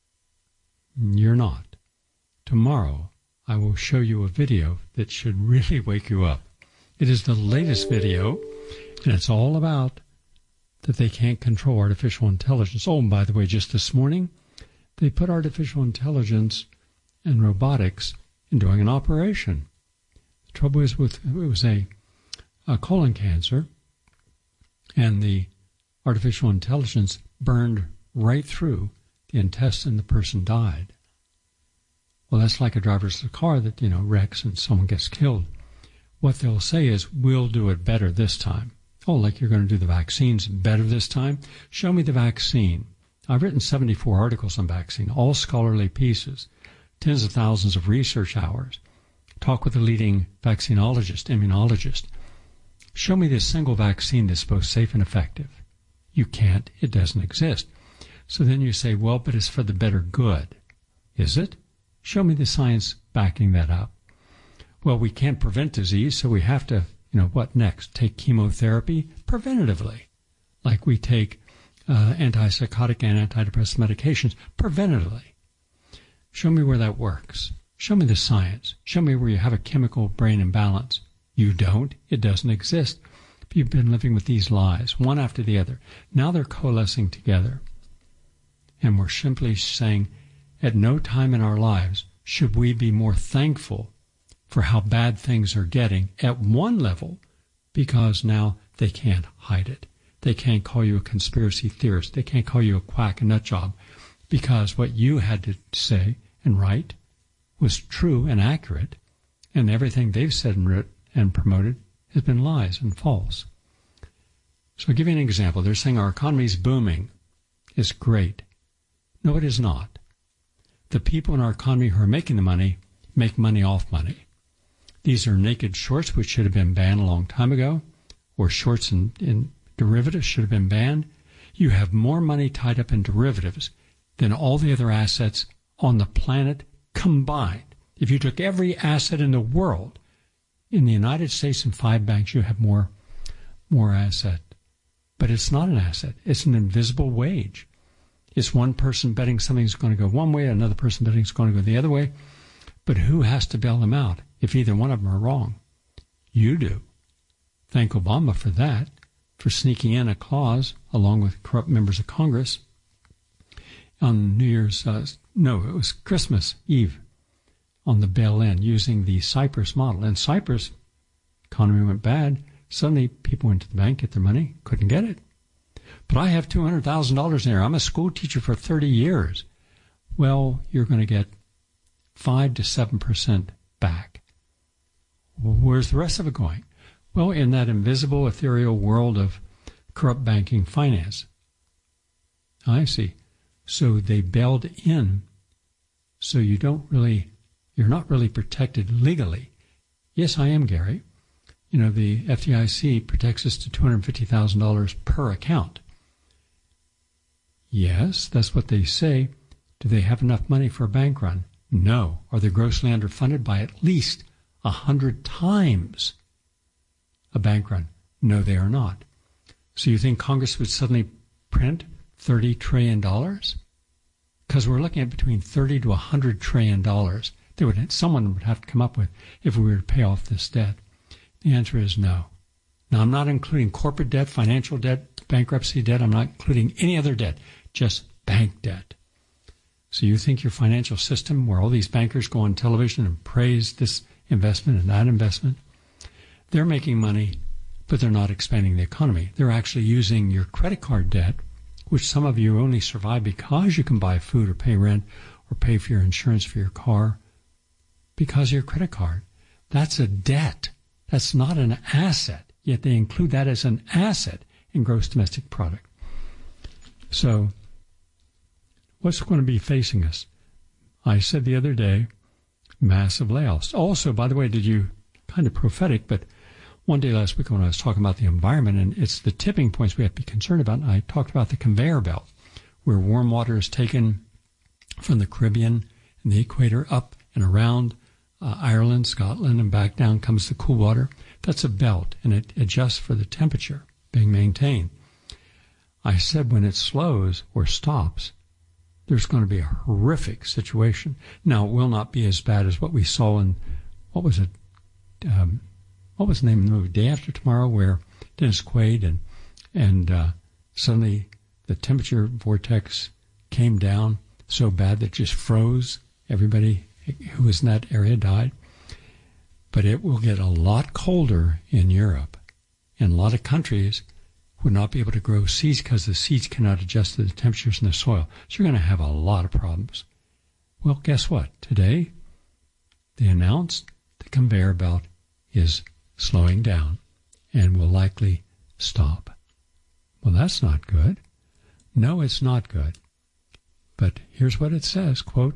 You're not. Tomorrow, I will show you a video that should really wake you up. It is the latest video, and it's all about that they can't control artificial intelligence. Oh, and by the way, just this morning, they put artificial intelligence and robotics in doing an operation. The trouble is it was a colon cancer, and the artificial intelligence burned right through the intestine. The person died. Well, that's like a driverless car that, wrecks and someone gets killed. What they'll say is, we'll do it better this time. Oh, like you're going to do the vaccines better this time? Show me the vaccine. I've written 74 articles on vaccine, all scholarly pieces, tens of thousands of research hours. Talk with a leading vaccinologist, immunologist. Show me this single vaccine that's both safe and effective. You can't. It doesn't exist. So then you say, well, but it's for the better good. Is it? Show me the science backing that up. Well, we can't prevent disease, so we have to, what next? Take chemotherapy preventatively, like we take antipsychotic and antidepressant medications preventatively. Show me where that works. Show me the science. Show me where you have a chemical brain imbalance. You don't. It doesn't exist. You've been living with these lies, one after the other. Now they're coalescing together. And we're simply saying, at no time in our lives should we be more thankful for how bad things are getting at one level, because now they can't hide it. They can't call you a conspiracy theorist. They can't call you a quack, a nut job, because what you had to say and write was true and accurate, and everything they've said and written and promoted has been lies and false. So I'll give you an example. They're saying our economy is booming. It's great. No, it is not. The people in our economy who are making the money make money off money. These are naked shorts, which should have been banned a long time ago, or shorts in derivatives should have been banned. You have more money tied up in derivatives than all the other assets on the planet combined. If you took every asset in the world, In the United States, in 5 banks, you have more asset. But it's not an asset. It's an invisible wage. It's one person betting something's going to go one way, another person betting it's going to go the other way. But who has to bail them out if either one of them are wrong? You do. Thank Obama for that, for sneaking in a clause, along with corrupt members of Congress, on it was Christmas Eve, on the bail-in, using the Cyprus model. In Cyprus, economy went bad. Suddenly, people went to the bank, get their money, couldn't get it. But I have $200,000 in there. I'm a school teacher for 30 years. Well, you're going to get 5 to 7% back. Well, where's the rest of it going? Well, in that invisible, ethereal world of corrupt banking finance. I see. So they bailed in, so you're not really protected legally. Yes, I am, Gary. You know, the FDIC protects us to $250,000 per account. Yes, that's what they say. Do they have enough money for a bank run? No. Are they grossly underfunded by at least 100 times a bank run? No, they are not. So you think Congress would suddenly print $30 trillion? Because we're looking at between $30 to $100 trillion someone would have to come up with if we were to pay off this debt. The answer is no. Now, I'm not including corporate debt, financial debt, bankruptcy debt. I'm not including any other debt, just bank debt. So you think your financial system, where all these bankers go on television and praise this investment and that investment, they're making money, but they're not expanding the economy. They're actually using your credit card debt, which some of you only survive because you can buy food or pay rent or pay for your insurance for your car because of your credit card. That's a debt. That's not an asset, yet they include that as an asset in gross domestic product. So what's going to be facing us? I said the other day, massive layoffs. Also, by the way, kind of prophetic, but one day last week when I was talking about the environment, and it's the tipping points we have to be concerned about, and I talked about the conveyor belt, where warm water is taken from the Caribbean and the equator up and around Ireland, Scotland, and back down comes the cool water. That's a belt, and it adjusts for the temperature being maintained. I said when it slows or stops, there's going to be a horrific situation. Now, it will not be as bad as what we saw in, what was the name of the movie, Day After Tomorrow, where Dennis Quaid and suddenly the temperature vortex came down so bad that it just froze. Everybody who was in that area died. But it will get a lot colder in Europe, and a lot of countries would not be able to grow seeds because the seeds cannot adjust to the temperatures in the soil. So you're going to have a lot of problems. Well, guess what? Today, they announced the conveyor belt is slowing down and will likely stop. Well, that's not good. No, it's not good. But here's what it says, quote,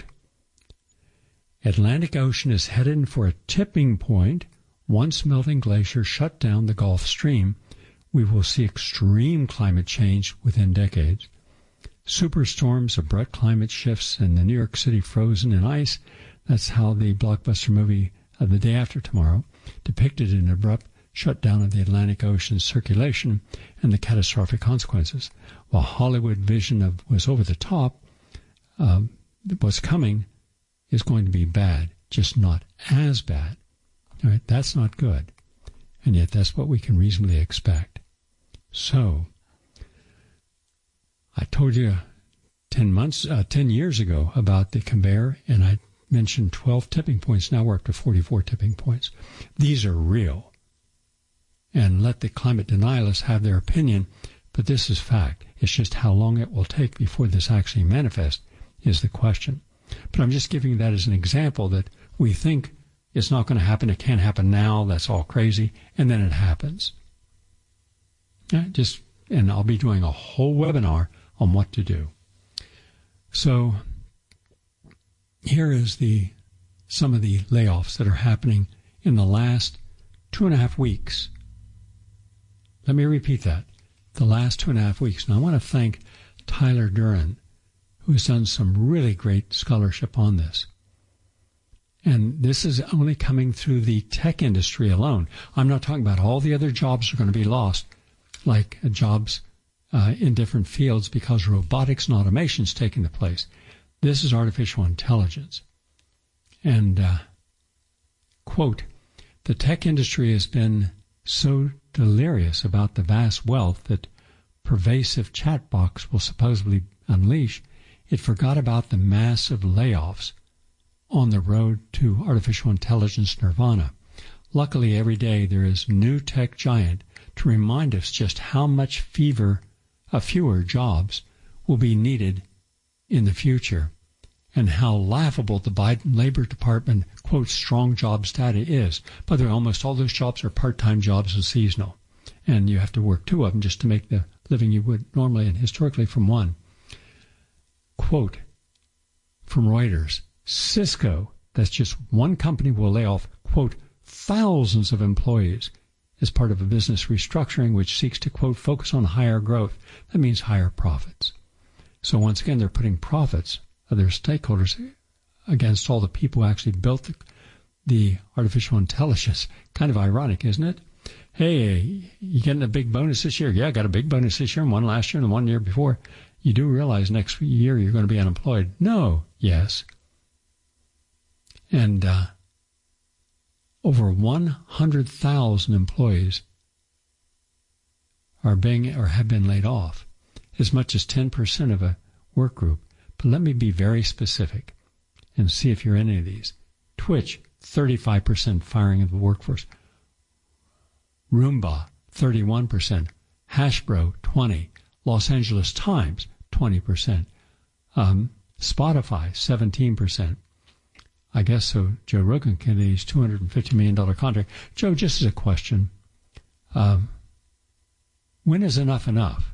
Atlantic Ocean is headed for a tipping point. Once melting glaciers shut down the Gulf Stream, we will see extreme climate change within decades. Superstorms, abrupt climate shifts, and the New York City frozen in ice. That's how the blockbuster movie of The Day After Tomorrow depicted an abrupt shutdown of the Atlantic Ocean circulation and the catastrophic consequences. While Hollywood vision was over the top, what's coming is going to be bad, just not as bad. All right, that's not good. And yet that's what we can reasonably expect. So, I told you 10 years ago about the conveyor, and I mentioned 12 tipping points. Now we're up to 44 tipping points. These are real. And let the climate denialists have their opinion, but this is fact. It's just how long it will take before this actually manifests is the question. But I'm just giving that as an example that we think it's not going to happen, it can't happen now, that's all crazy, and then it happens. And I'll be doing a whole webinar on what to do. So here is some of the layoffs that are happening in the last 2.5 weeks. Let me repeat that. The last 2.5 weeks. Now I want to thank Tyler Duran, who has done some really great scholarship on this. And this is only coming through the tech industry alone. I'm not talking about all the other jobs are going to be lost, like jobs in different fields because robotics and automation is taking the place. This is artificial intelligence. And, quote, the tech industry has been so delirious about the vast wealth that pervasive chatbots will supposedly unleash, it forgot about the massive layoffs on the road to artificial intelligence nirvana. Luckily, every day there is new tech giant to remind us just how much fewer jobs will be needed in the future, and how laughable the Biden Labor Department, quote, strong jobs data is. By the way, almost all those jobs are part-time jobs and seasonal, and you have to work 2 of them just to make the living you would normally and historically from one. Quote from Reuters, Cisco, that's just one company, will lay off, quote, thousands of employees as part of a business restructuring which seeks to, quote, focus on higher growth. That means higher profits. So once again, they're putting profits of their stakeholders against all the people who actually built the artificial intelligence. Kind of ironic, isn't it? Hey, you getting a big bonus this year? Yeah, I got a big bonus this year and one last year and one year before. You do realize next year you're going to be unemployed. No. Yes. And over 100,000 employees are being or have been laid off, as much as 10% of a work group. But let me be very specific and see if you're in any of these. Twitch, 35% firing of the workforce. Roomba, 31%. Hashbro, 20%. Los Angeles Times, 20%. Spotify, 17%. I guess so. Joe Rogan can get his $250 million contract. Joe, just as a question, when is enough enough?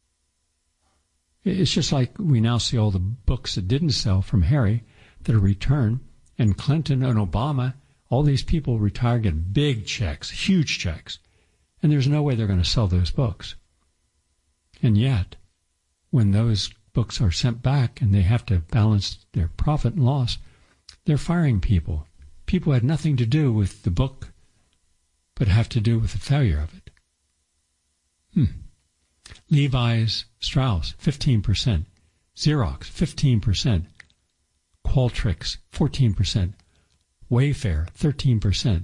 It's just like we now see all the books that didn't sell from Harry that are returned, and Clinton and Obama, all these people retire, get big checks, huge checks, and there's no way they're going to sell those books. And yet, when those books are sent back and they have to balance their profit and loss, they're firing people. People had nothing to do with the book, but have to do with the failure of it. Levi's Strauss, 15%. Xerox, 15%. Qualtrics, 14%. Wayfair, 13%.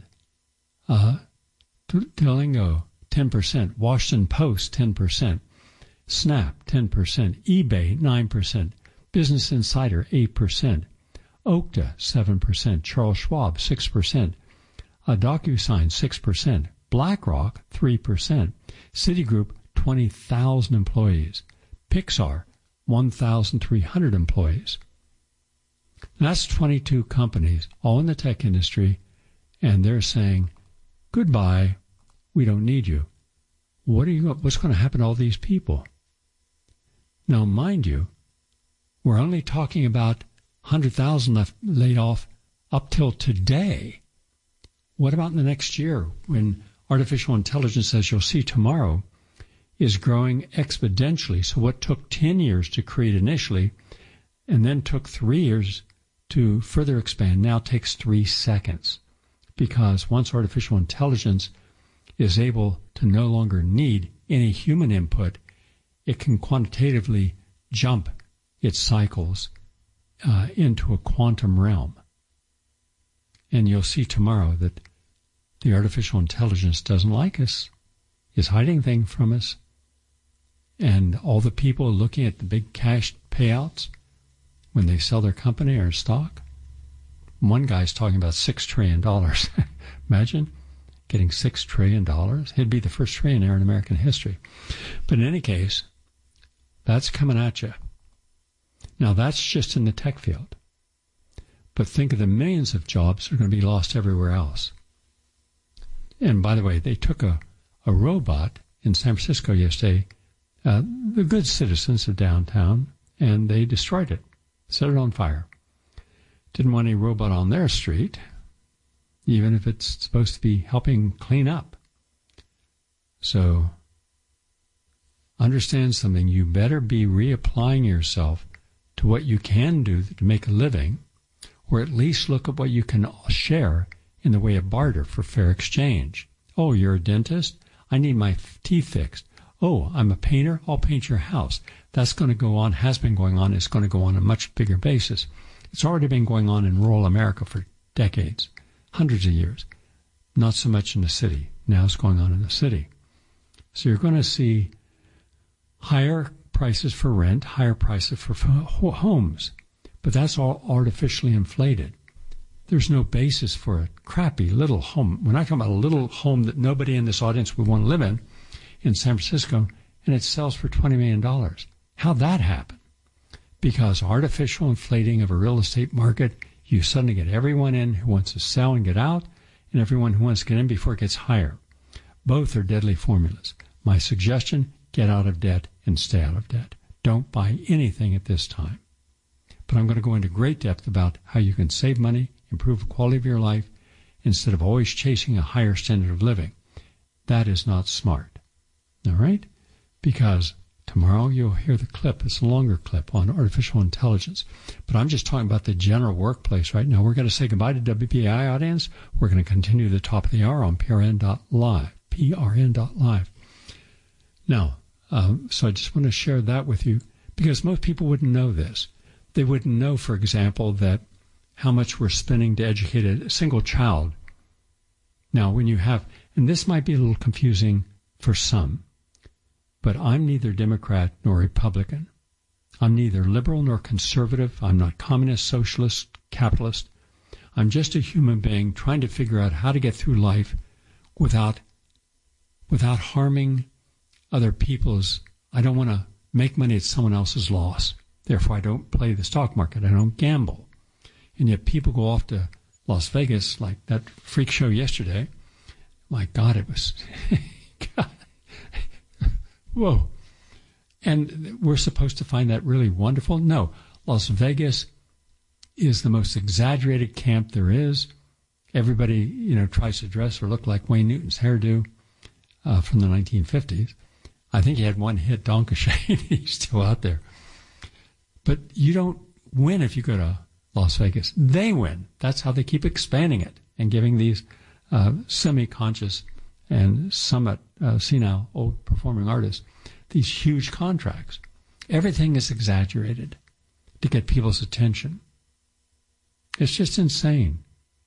Duolingo, 10%. Washington Post, 10%. Snap, 10%. eBay, 9%. Business Insider, 8%. Okta, 7%. Charles Schwab, 6%. DocuSign, 6%. BlackRock, 3%. Citigroup, 20,000 employees. Pixar, 1,300 employees. And that's 22 companies, all in the tech industry, and they're saying, goodbye, we don't need you. What's going to happen to all these people? Now, mind you, we're only talking about 100,000 laid off up till today. What about in the next year when artificial intelligence, as you'll see tomorrow, is growing exponentially? So what took 10 years to create initially and then took 3 years to further expand now takes 3 seconds. Because once artificial intelligence is able to no longer need any human input, it can quantitatively jump its cycles into a quantum realm. And you'll see tomorrow that the artificial intelligence doesn't like us, is hiding things from us, and all the people looking at the big cash payouts when they sell their company or stock. One guy's talking about $6 trillion. Imagine getting $6 trillion. He'd be the first trillionaire in American history. But in any case, that's coming at you. Now, that's just in the tech field. But think of the millions of jobs that are going to be lost everywhere else. And by the way, they took a robot in San Francisco yesterday, the good citizens of downtown, and they destroyed it, set it on fire. Didn't want any robot on their street, even if it's supposed to be helping clean up. So, understand something. You better be reapplying yourself to what you can do to make a living, or at least look at what you can share in the way of barter for fair exchange. Oh, you're a dentist? I need my teeth fixed. Oh, I'm a painter? I'll paint your house. That's going to go on, has been going on, it's going to go on a much bigger basis. It's already been going on in rural America for decades, hundreds of years. Not so much in the city. Now it's going on in the city. So you're going to see higher prices for rent, higher prices for homes. But that's all artificially inflated. There's no basis for a crappy little home. We're not talking about a little home that nobody in this audience would want to live in San Francisco, and it sells for $20 million. How'd that happen? Because artificial inflating of a real estate market, you suddenly get everyone in who wants to sell and get out, and everyone who wants to get in before it gets higher. Both are deadly formulas. My suggestion, get out of debt and stay out of debt. Don't buy anything at this time. But I'm going to go into great depth about how you can save money, improve the quality of your life, instead of always chasing a higher standard of living. That is not smart. All right? Because tomorrow you'll hear the clip. It's a longer clip on artificial intelligence. But I'm just talking about the general workplace right now. We're going to say goodbye to WBAI audience. We're going to continue the top of the hour on PRN.live. PRN.live. Now, so I just want to share that with you because most people wouldn't know this. They wouldn't know, for example, that how much we're spending to educate a single child. Now, when you have, and this might be a little confusing for some, but I'm neither Democrat nor Republican. I'm neither liberal nor conservative. I'm not communist, socialist, capitalist. I'm just a human being trying to figure out how to get through life without harming other people's. I don't want to make money at someone else's loss. Therefore, I don't play the stock market. I don't gamble. And yet people go off to Las Vegas like that freak show yesterday. My God, it was... God. Whoa. And we're supposed to find that really wonderful? No. Las Vegas is the most exaggerated camp there is. Everybody, tries to dress or look like Wayne Newton's hairdo from the 1950s. I think he had one hit, Donkashane. He's still out there. But you don't win if you go to Las Vegas. They win. That's how they keep expanding it and giving these semi-conscious and somewhat senile old performing artists these huge contracts. Everything is exaggerated to get people's attention. It's just insane.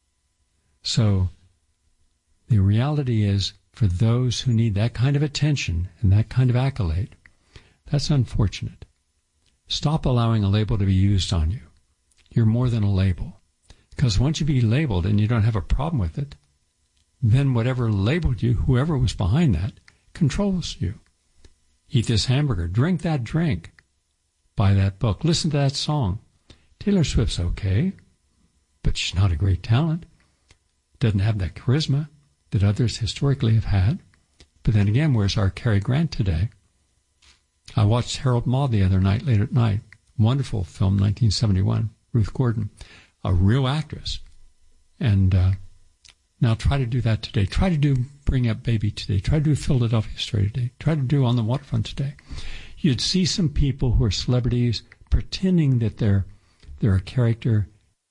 So the reality is, for those who need that kind of attention and that kind of accolade, that's unfortunate. Stop allowing a label to be used on you. You're more than a label. Because once you be labeled and you don't have a problem with it, then whatever labeled you, whoever was behind that, controls you. Eat this hamburger. Drink that drink. Buy that book. Listen to that song. Taylor Swift's okay, but she's not a great talent. Doesn't have that charisma that others historically have had. But then again, where's our Cary Grant today? I watched Harold Maude the other night, late at night. Wonderful film, 1971. Ruth Gordon, a real actress. And now try to do that today. Try to do Bring Up Baby today. Try to do Philadelphia Story today. Try to do On the Waterfront today. You'd see some people who are celebrities pretending that they're a character.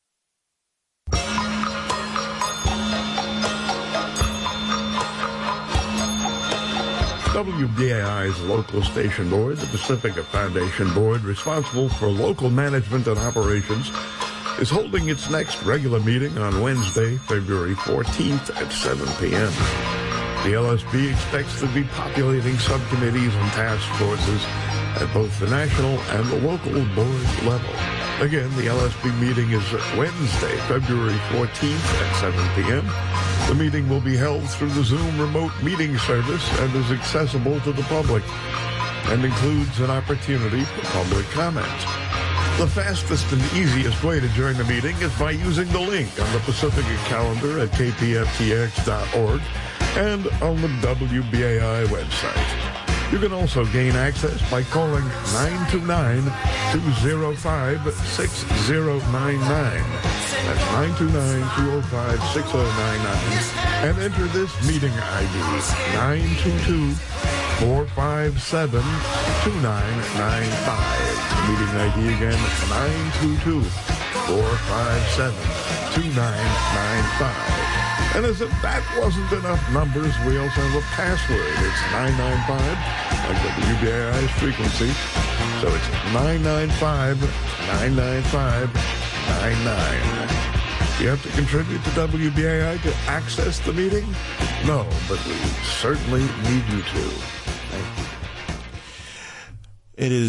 WBAI's local station board, the Pacifica Foundation Board, responsible for local management and operations, is holding its next regular meeting on Wednesday, February 14th at 7 p.m. The LSB expects to be populating subcommittees and task forces at both the national and the local board level. Again, the LSB meeting is Wednesday, February 14th at 7 p.m. The meeting will be held through the Zoom remote meeting service and is accessible to the public and includes an opportunity for public comment. The fastest and easiest way to join the meeting is by using the link on the Pacifica calendar at kpftx.org and on the WBAI website. You can also gain access by calling 929-205-6099. That's 929-205-6099. And enter this meeting ID, 922-457-2995. Meeting ID again, 922-457-2995. 457-2995. And as if that wasn't enough numbers, we also have a password. It's 995, like WBAI's frequency. So it's 995-995-99. You have to contribute to WBAI to access the meeting? No, but we certainly need you to. Thank you. It is